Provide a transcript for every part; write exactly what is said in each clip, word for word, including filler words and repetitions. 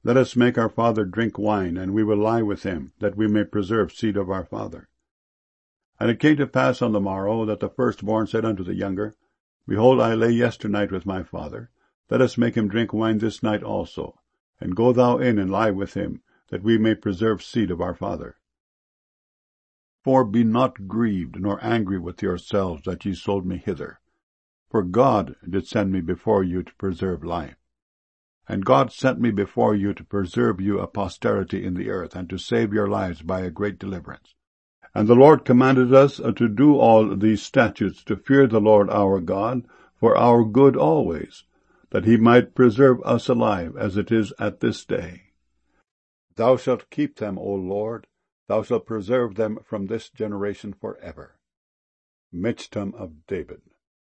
Let us make our father drink wine, and we will lie with him, that we may preserve seed of our father. And it came to pass on the morrow, that the firstborn said unto the younger, Behold, I lay yesternight with my father. Let us make him drink wine this night also, and go thou in and lie with him, that we may preserve seed of our father. For be not grieved, nor angry with yourselves, that ye sold me hither. For God did send me before you to preserve life. And God sent me before you to preserve you a posterity in the earth, and to save your lives by a great deliverance. And the Lord commanded us to do all these statutes, to fear the Lord our God, for our good always, that he might preserve us alive, as it is at this day. Thou shalt keep them, O Lord, thou shalt preserve them from this generation forever. Michtam of David.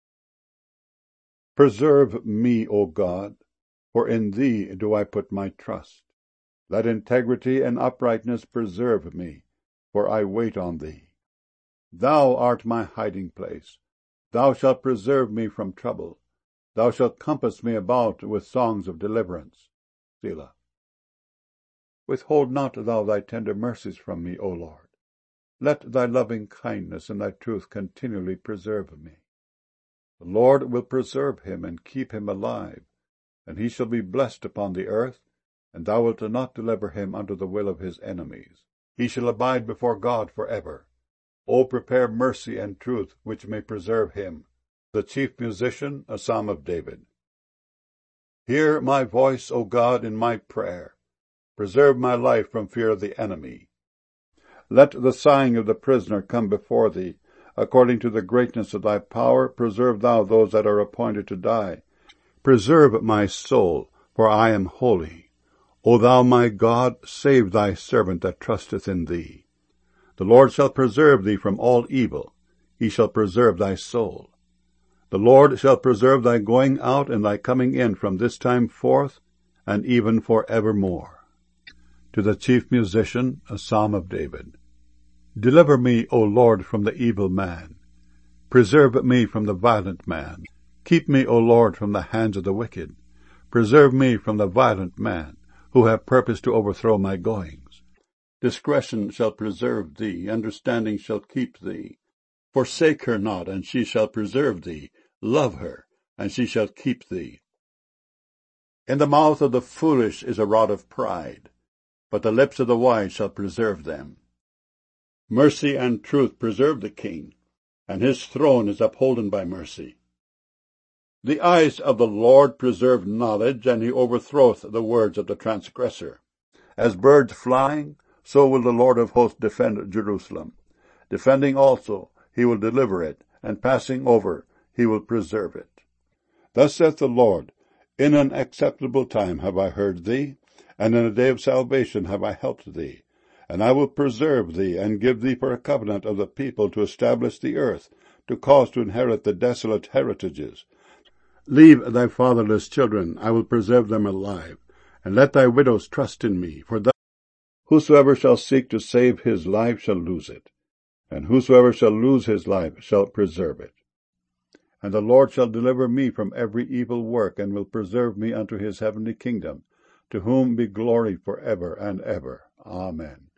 Preserve me, O God, for in thee do I put my trust. Let integrity and uprightness preserve me, for I wait on thee. Thou art my hiding place. Thou shalt preserve me from trouble. Thou shalt compass me about with songs of deliverance. Selah. Withhold not thou thy tender mercies from me, O Lord. Let thy loving kindness and thy truth continually preserve me. The Lord will preserve him and keep him alive, and he shall be blessed upon the earth, and thou wilt not deliver him unto the will of his enemies. He shall abide before God for ever. O prepare mercy and truth, which may preserve him. The chief musician, a psalm of David. Hear my voice, O God, in my prayer. Preserve my life from fear of the enemy. Let the sighing of the prisoner come before thee. According to the greatness of thy power, preserve thou those that are appointed to die. Preserve my soul, for I am holy. O thou my God, save thy servant that trusteth in thee. The Lord shall preserve thee from all evil. He shall preserve thy soul. The Lord shall preserve thy going out and thy coming in from this time forth, and even for evermore. To the chief musician, a psalm of David. Deliver me, O Lord, from the evil man. Preserve me from the violent man. Keep me, O Lord, from the hands of the wicked. Preserve me from the violent man, who have purposed to overthrow my goings. Discretion shall preserve thee, understanding shall keep thee. Forsake her not, and she shall preserve thee. Love her, and she shall keep thee. In the mouth of the foolish is a rod of pride, but the lips of the wise shall preserve them. Mercy and truth preserve the king, and his throne is upholden by mercy. The eyes of the Lord preserve knowledge, and he overthroweth the words of the transgressor. As birds flying, so will the Lord of hosts defend Jerusalem. Defending also, he will deliver it, and passing over, he will preserve it. Thus saith the Lord, In an acceptable time have I heard thee, and in a day of salvation have I helped thee. And I will preserve thee, and give thee for a covenant of the people to establish the earth, to cause to inherit the desolate heritages. Leave thy fatherless children, I will preserve them alive, and let thy widows trust in me. For thus whosoever shall seek to save his life shall lose it, and whosoever shall lose his life shall preserve it. And the Lord shall deliver me from every evil work, and will preserve me unto his heavenly kingdom, to whom be glory for ever and ever. Amen.